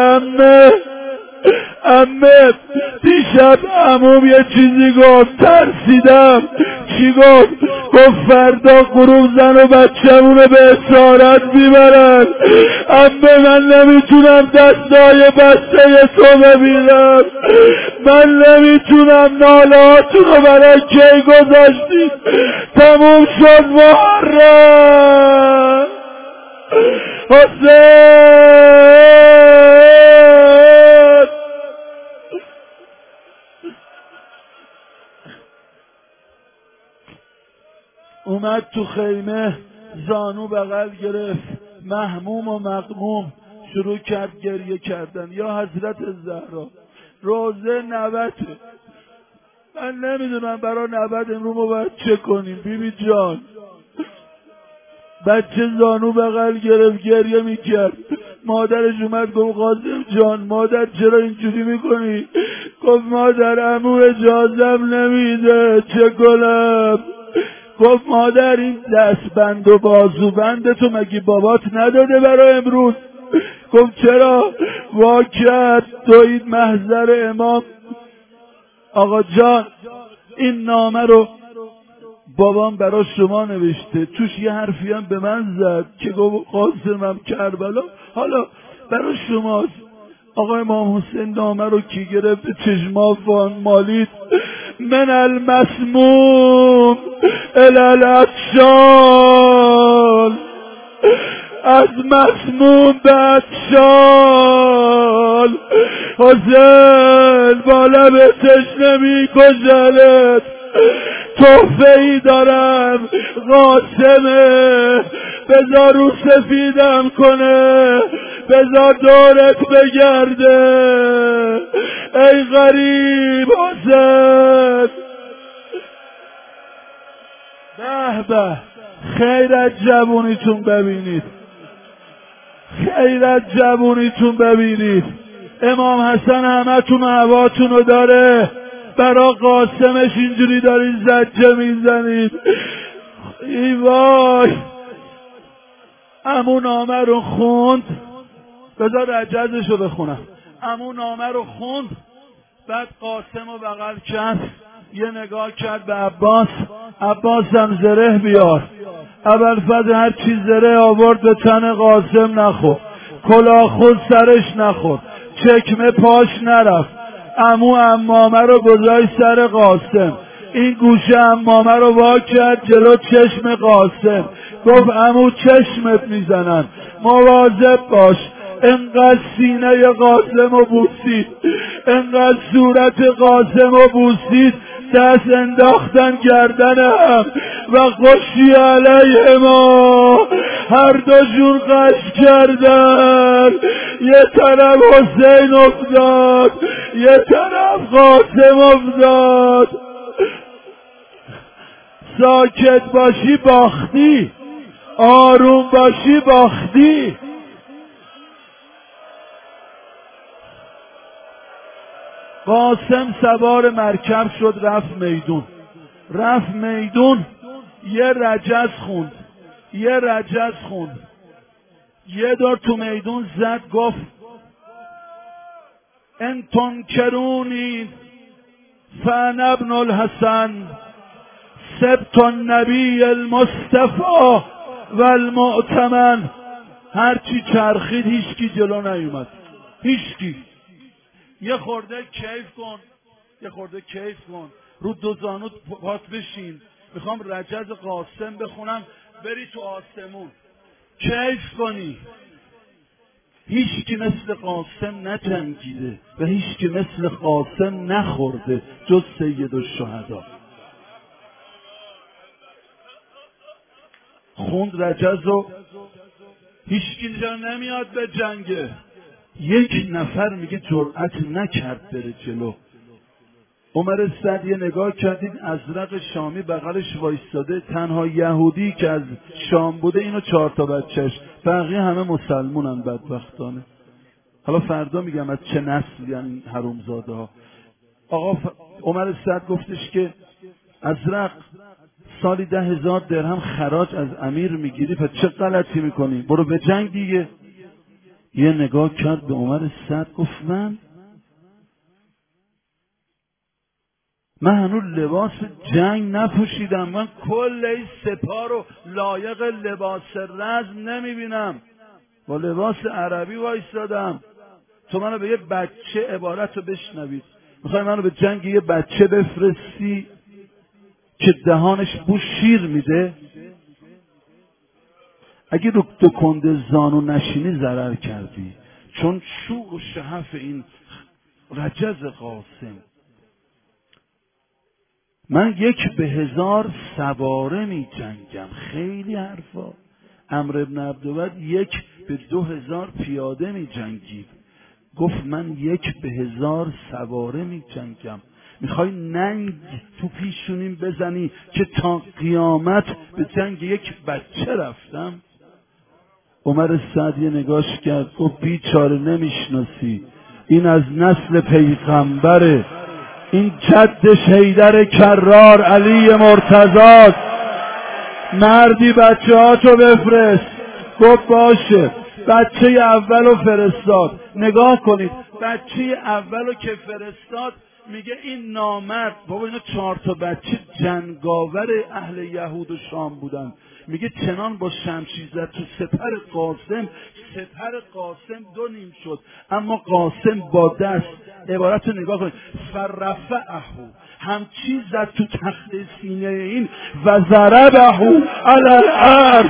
عمه دیشب عموم یه چیزی گفت، ترسیدم. چی گفت؟ گفت فردا غروب زن و بچه‌مونو به اسارت میبرن. عمه من نمیتونم دستای بسته تو ببینم، من نمیتونم. نالهاتونو برای کی گذاشتید؟ تموم شد محرم. حسین اومد تو خیمه، زانو بغل گرفت، محموم و مغموم شروع کرد گریه کردن. یا حضرت زهرا روزه 90، من نمیدونم برای 90 امروز ما باید چه کنیم. بیبی جان بچه زانو بغل گرفت گریه میکرد. مادرش اومد گفت قاسم جان مادر چرا اینجوری میکنی؟ گفت مادر عمو اجازم نمیده، چه کنم؟ گفت مادر این دستبند و بازوبند تو مگه بابات نداده برای امروز؟ گفت چرا؟ واکت توید محضر امام. آقا جان این نامه رو بابام برای شما نوشته، توش یه حرفی هم به من زد که گفت قاسمم کربلا حالا برای شماست. آقا امام حسین نامه رو کی گرفت؟ چشمافان مالید. من المسموم الالعطشان از مسموم بدشال حسین با لب تشنه می کشلت تحفه ای دارم قاسمه بذار رو سفیدم کنه بذار دورت بگرده ای غریب حسین به به خیر از جوونیتون ببینید خیر از جوونیتون ببینید امام حسن همه تو محواتون رو داره برا قاسمش اینجوری دارید زجه میزنید ای وای عمو نامه رو خوند بذار رجزش رو بخونم عمو نامه رو خوند بعد قاسم رو بغل کرد یه نگاه کرد به عباس عباس هم زره بیار ابوالفضل هر چیز زره آورد به تن قاسم نخور کلاه خود سرش نخور چکمه پاش نرفت عمو عمامه رو گذاشت سر قاسم این گوشه عمامه رو وا کرد جلو چشم قاسم گفت عمو چشمت میزنن مواظب باش انقدر سینه قاسم رو بوسید انقدر صورت قاسم رو بوسید دست انداختن گردنم و خوشی علیه ما هر دوشون قش کردن یه طرف حسین افتاد یه طرف قاسم افتاد ساکت باشی باختی آروم باشی باختی قاسم سوار مرکب شد رفت میدون یه رجز خوند یه دور تو میدون زد گفت ان تنکرونی فانا ابن الحسن سبط النبی المصطفى والمؤتمن هرچی چرخید هیچکی جلو نیومد هیچکی یه خورده کیف کن رو دو زانوت پات بشین میخوام رجز قاسم بخونم بری تو آسمون کیف کنی هیچکی مثل قاسم نجنگیده و هیچکی مثل قاسم نخورده جز سید الشهدا خوند رجز رو هیچکی اینجا نمیاد به جنگه یک نفر میگه جرأت نکرد بره جلو عمر سعد یه نگاه کردید ازرق شامی بغلش وایستاده تنها یهودی که از شام بوده اینو 4 تا بچهش بقیه همه مسلمونن بدبختانه حالا فردا میگم از چه نسلی این حرومزاده ها آقا عمر سعد گفتش که ازرق سالی 10,000 درهم خراج از امیر میگیری پس چه غلطی میکنی برو به جنگ دیگه یه نگاه کرد به عمر سعد گفت من هنوز لباس جنگ نپوشیدم من کل این سپاه رو لایق لباس رزم نمیبینم با لباس عربی وایستادم تو منو به یه بچه عبارت رو بشنوید میخوای منو به جنگ یه بچه بفرستی که دهانش بو شیر میده اگه رو دو کنده زانو نشینی ضرر کردی چون شوق و شهف این رجز قاسم من 1 به 1000 سواره می جنگم خیلی حرفا عمرو بن عبدود 1 به 2000 پیاده می جنگید گفت من 1 به 1000 سواره می جنگم میخوای ننگ تو پیشونیم بزنی که تا قیامت به جنگ یک بچه رفتم عمر سعد یه نگاش کرد گفت بیچاره نمیشناسی این از نسل پیغمبره این جدش حیدر کرار علی مرتضی مردی بچه هاتو بفرست گفت باشه بچه اولو فرستاد نگاه کنید بچه اولو که فرستاد میگه این نامرد بابا اینا 4 تا بچه جنگاور اهل یهود و شام بودن میگه چنان با شمشیر زد تو سپر قاسم 2 نیم شد اما قاسم با دست عبارت رو نگاه کنید فرفعه همچی زد تو تخت سینه این و ضربه علی الارض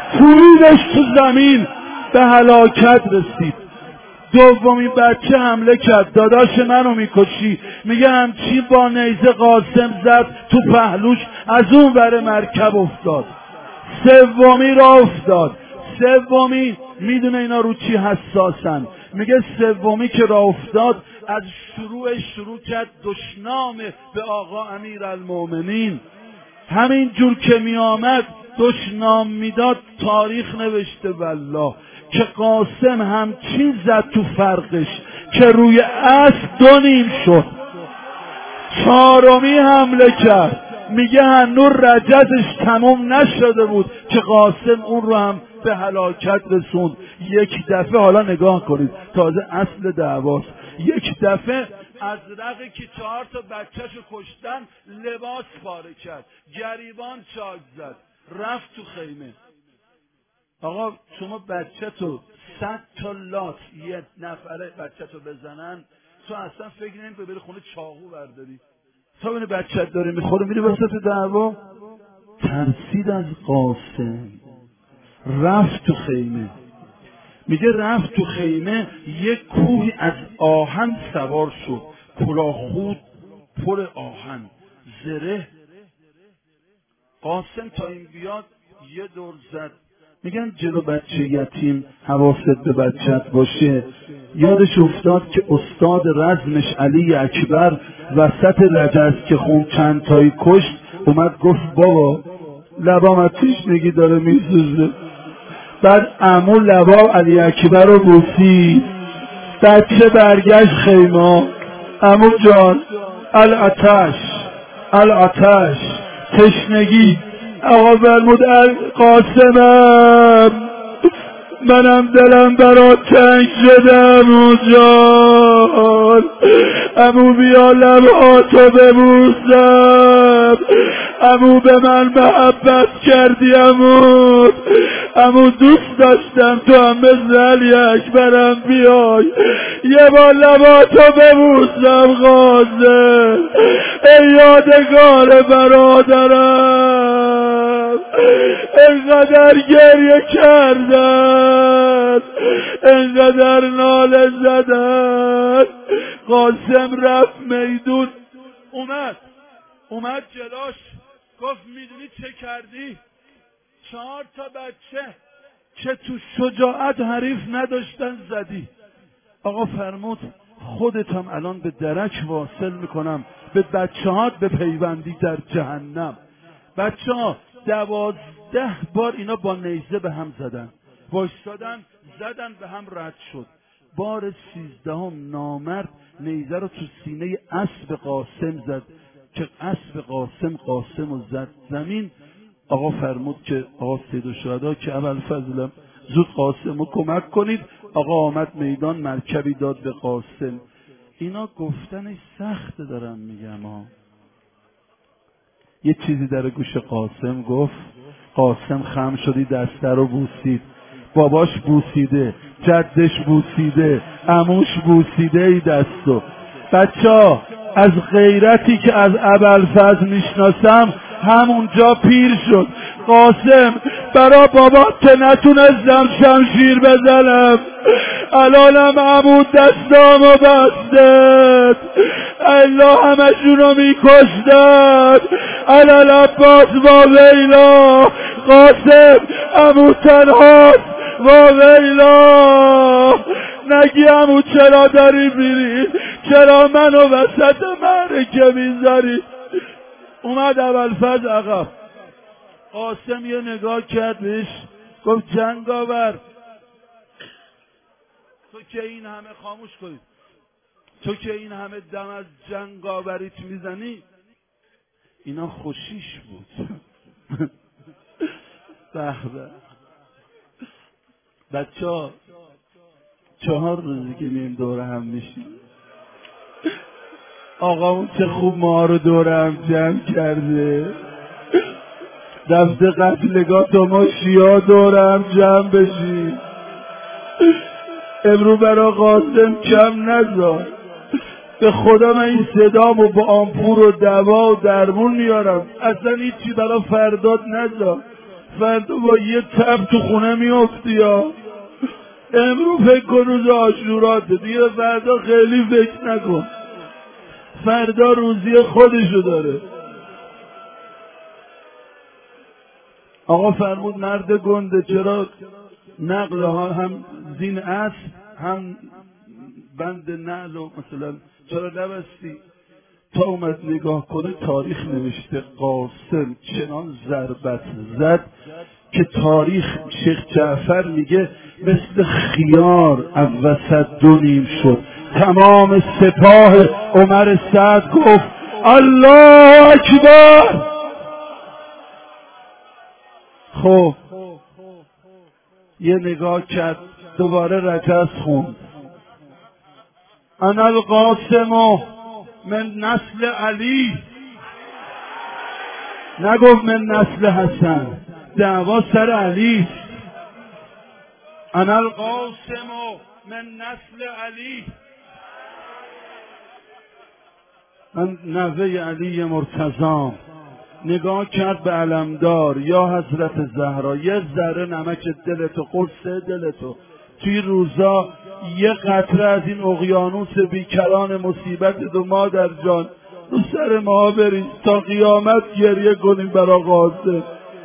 کوبیدش تو زمین، به هلاکت رسید. دومین بچه حمله کرد، داداش منو میکشی، میگه همچین با نیزه قاسم زد تو پهلوش، از اون ور مرکب افتاد. سومی را افتاد. سومی میدونه اینا رو چی حساسن، میگه سومی که را افتاد از شروع کرد دشنام به آقا امیرالمومنین. همین جور که می آمد دشنام میداد، تاریخ نوشته والله که قاسم همچین زد تو فرقش که روی اسب 2 نیم شد. چهارمی حمله کرد، میگه هنوز رجزش تموم نشده بود که قاسم اون رو هم به هلاکت رسوند. یک دفعه، حالا نگاه کنید تازه اصل دعواست، یک دفعه ازرقی که 4 تا بچهشو کشتن لباس پاره کرد، گریبان چاک زد، رفت تو خیمه. آقا شما بچه تو 100 تا لات یه نفره بچه تو بزنن، تو اصلا فکر نمی بری خونه چاقو برداری. تا بینه بچه داره میخوره میری وسط دعوا. ترسید از قاسم، رفت تو خیمه. میگه رفت تو خیمه، یک کوهی از آهن سوار شد، کلاه خود پر آهن، زره. قاسم تا این بیاد یه دور زد. میگن جلو بچه یتیم حواست به بچت باشه. یادش افتاد که استاد رزمش علی اکبر وسط رجز که خون چند تایی کشت، اومد گفت بابا لبام از تشنگی داره میسوزه. بعد عمو لبا علی اکبر رو بوسید. بچه برگشت خیمه. عمو جان الاتش تشنگی. آقا فرمود قاسمم منم دلم برات تنگ شده عمو جان، عمو بیا لبهاتو ببوسم، عمو به من محبت کردی عمو دوست داشتم تو هم مثل علی اکبرم بیای یه بار لبهاتو ببوسم قاسم، ای یادگار برادرم. انقدر گریه کردن، انقدر ناله زدن. قاسم رفت میدون، اومد جلاش، گفت میدونی چه کردی؟ 4 تا بچه که تو شجاعت حریف نداشتن زدی. آقا فرمود خودت هم الان به درک واصل میکنم به بچه هات به پیوندی در جهنم. بچه ها 12 بار اینا با نیزه به هم زدن، وایستادن زدن به هم رد شد. بار 13 نامرد نیزه رو تو سینه اسب قاسم زد که اسب قاسم رو زد زمین. آقا فرمود که آقا سید الشهدا که ابوالفضلم زود قاسم رو کمک کنید. آقا آمد میدان، مرکبی داد به قاسم. اینا گفتنش سخت دارم میگم ها. یه چیزی در گوش قاسم گفت. قاسم خم شدی، دسته رو بوسید. باباش بوسیده، جدش بوسیده، عموش بوسیده ای دستو. بچه‌ها از غیرتی که از ابوالفضل میشناسم همونجا پیر شد. قاسم برا بابات که نتونستم شمشیر بزنم، الانم عمو دستامو بسته، الله همشونو میکشتن، علال عباس و ویلا. قاسم عمو تنهاست و ویلا. نگی عمو چرا داری میری؟ چرا منو وسط معرکه میذاری؟ اومد ابوالفضل عقب. قاسم یه نگاه کرد بهش، گفت جنگاور تو که این همه خاموش کنید، تو که این همه دم از جنگاوریت میزنی، اینا خوشیش بود. به به بچه‌ها 4 روزی که میم دوره هم میشیم. آقا اون چه خوب ما رو دوره هم جمع کرده. دفته قتلگاه تا ما شیعه دوره هم جمع بشیم. امرو برا قاسم کم نذار. به خدا من این صدامو با آمپور و دوا و درمون میارم، اصلا هیچی برا فرداد نذار. فردا با یه تب تو خونه میافتی یا امروز فکر کن روز عاشوراته دیگه، فردا خیلی فکر نکن، فردا روزی خودشو داره. آقا فرمود مرد گنده چرا نقل ها هم زین اصل هم بند نعل و مثلا چرا نبستی؟ تا اومد نگاه کنه تاریخ نوشته قاسم چنان ضربت زد که تاریخ شیخ جعفر میگه مثل خیار از وسط دو نیم شد. تمام سپاه عمر سعد گفت الله اکبر. خب یه نگاه کرد دوباره رجز خوند انا القاسم من نسل علی، نگفت من نسل حسن، دعوا سر علی. انا القاسم من نسل علی، من نوه علی مرتضام. نگاه کرد به علمدار یا حضرت زهرا، یه ذره نمک دلتو، قرصه دلتو، توی روزا یه قطره از این اقیانوس بیکران مصیبت دو مادر جان رو سر ما بریز تا قیامت گریه کنیم برا قاسم.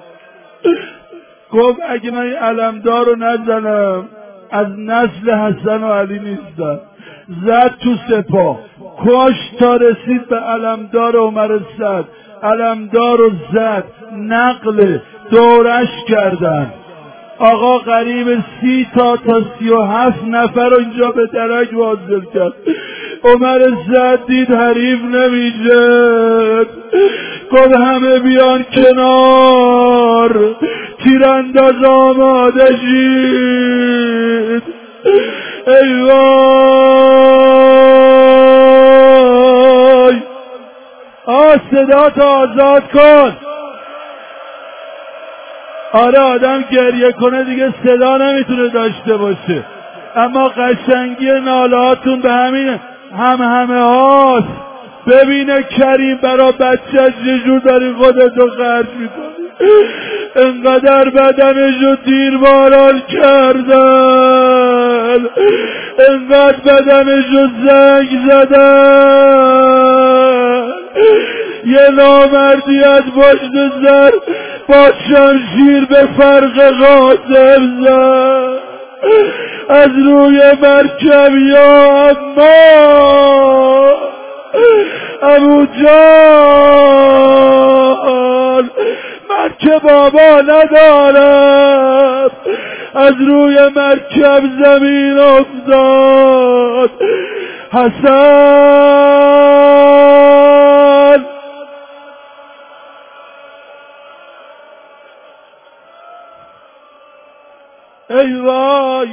گفت اگه من این علمدار رو نزنم از نسل حسن و علی نیستم. زد تو سپاه، کاش تا رسید به علمدار عمر سعد، علمدار رو زد، نقل دورش کردن. آقا قریب 30 تا 37 نفر رو اینجا به درک واصل کرد. عمر سعد دید حریف نمیشه، گفت همه بیان کنار، تیرانداز آماده شید. ای وای، صدا تا آزاد کن. آره آدم گریه کنه دیگه صدا نمیتونه داشته باشه، اما قشنگی نالهاتون به همین همه هاست. ببینه کریم برا بچه چجور داری خودتو خرج میکنی. انقدر بدنشو تیرباران کردن، انقدر بدنشو زنگ زدن، یه نامردی از پشت سر با شمشیر به فرق قاسم زد از روی مرکب. یا اما ابو جان، من که بابا ندارم. از روی مرکب زمین افتاد. حسن ای وای،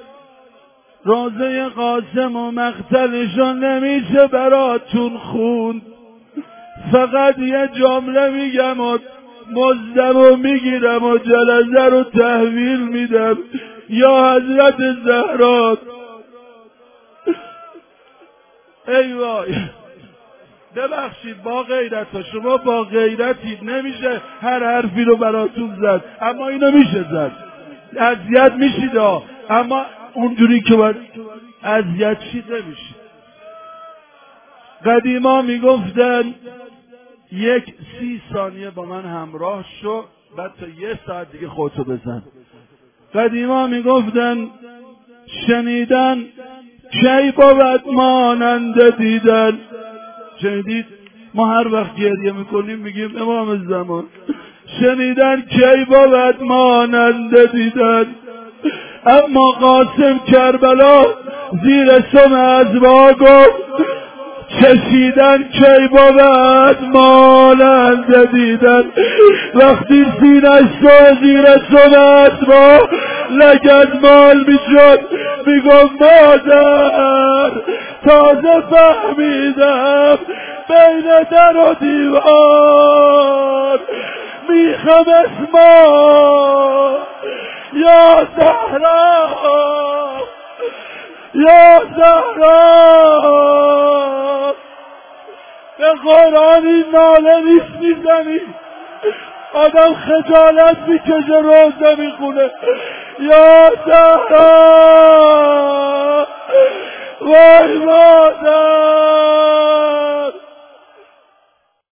روزه قاسم و مقتلشو نمیشه براتون خوند. فقط یه جمله میگم و مزدم و میگیرم و جلسه رو تحویل میدم. یا حضرت زهرا، ای وای، ببخشید با غیرت ها، شما با غیرتید، نمیشه هر حرفی رو براتون زد، اما اینو میشه زد. اذیت میشید اما اونجوری که باید اذیت شید نمیشید. قدیما میگفتن 30 ثانیه با من همراه شو، بعد تا 1 ساعت دیگه خودتو بزن. قدیما میگفتن شنیدن کی بود مانند دیدن. شنیدید؟ ما هر وقت گریه میکنیم میگیم امام زمان. شنیدن کی بود مانند دیدن. اما قاسم کربلا زیر سم ازوا گفت چشیدن کی بود مانند دیدن. وقتی سینش رو زیر سم ازوا لگدمال میشد میگفت مادر تازه فهمیدم بین در و دیوار میخم اسما. یا زهرا، یا زهرا، به قرآن این ناله نیست میزنی. آدم خجالت میکشه روزه میخونه. یا زهرا وای مادر